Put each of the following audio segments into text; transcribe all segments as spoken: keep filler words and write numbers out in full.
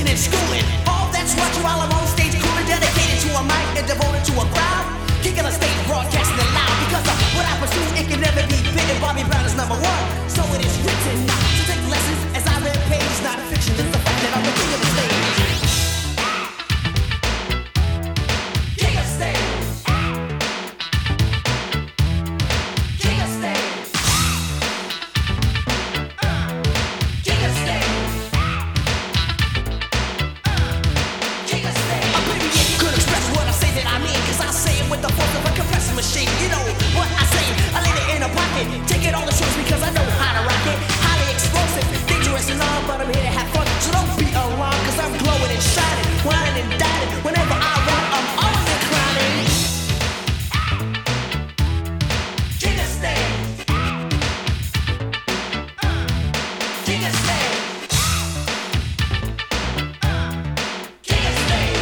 and schooling. All that's watching while I'm on stage, cooling, dedicated to a mic and devoted to a crowd. Kicking a stage, broadcasting it loud. Because of what I pursue, it can never be bitten. Bobby Brown is number one, so it is written. To take lessons as I read pages, not a fiction. It's the fact that I'm the king of the stage. King of stage. King of stage. Uh, King of stage. Uh, King of stage. A baby could express what I say that I mean, cause I say it with the force of a compressor machine. You know what I say, I lay it in a pocket. Take it all the shows because I know how to rock it. Highly explosive, dangerous and all, but I'm here to have fun. So don't be alarmed, cause I'm glowing and shining, whining and dining. Whenever I rap, I'm always declining. King of stage. Uh, King of stage. Uh, King of stage.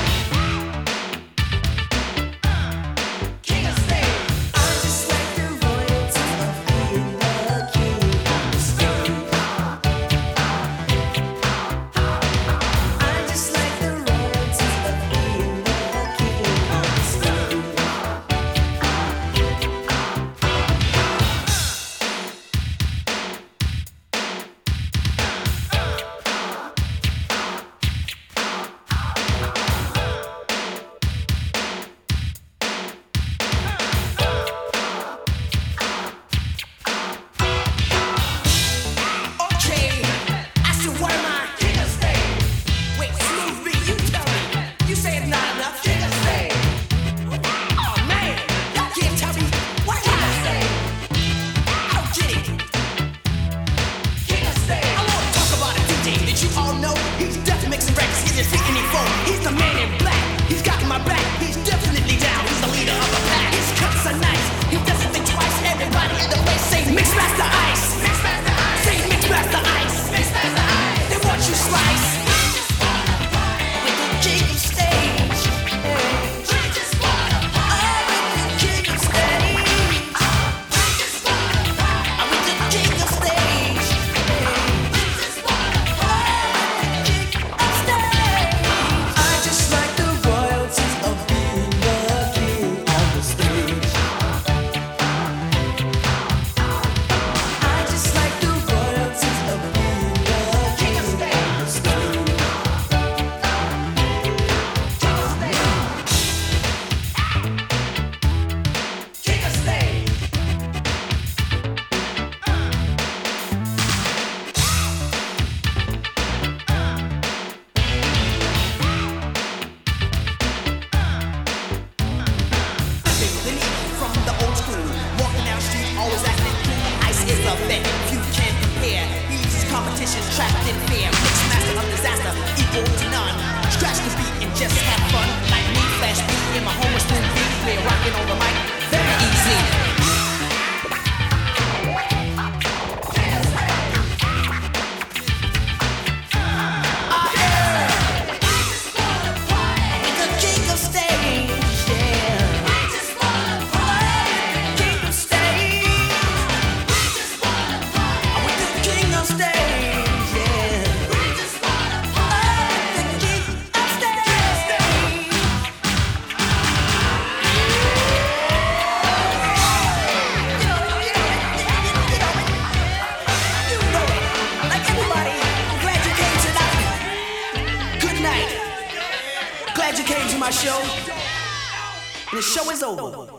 Uh, King of stage. I'm just like the royalty of being the king of the stage. I'm just like the royalty of being the king of the stage. Okay, I said, what am I? King of stage. Wait, Smooth B, you tell me. You say it's not enough. King of stage. Oh man, y'all can't tell me what king of stage. I don't get it. King of stage. I wanna talk about a D J that you all know. He's definitely mixing records. He's just hitting it phone. He's the man in black. He's got my back. He's definitely down. He's the leader of a pack. His cuts are nice. He doesn't think twice. Everybody in the place say Mixmaster Ice. Mixmaster Ice. Say Mixmaster Ice. Mixmaster Ice. They want you slice. With the king of stage. We just wanna party. With the king of stage. We just wanna party. With the king of stage. We just wanna party. With the king of stage. I just like the royalties of being the king on the stage. I just like the royalties of being the king of stage. King of stage. From the old school, walking down the street, always acting cool. Ice is a vet, few can compare. He leaves his competitions trapped in fear. Mixmaster of disaster, equal to none. Scratch the beat and just have fun. Like me, flash beat in my home with Spoon B. Play rocking on the mic, very easy. Ah, yeah. With the king of stage, yeah. King of stage. With the king of stage, yeah. The king of stage. You know it. Like everybody, I'm glad you came tonight. Good night. Glad you came to my show. And the show is over.